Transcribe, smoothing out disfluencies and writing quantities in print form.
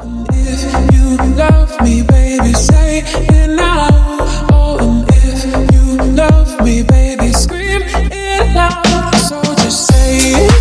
If you love me, baby, say it now. Oh, and if you love me, baby, scream it loud. So just say it.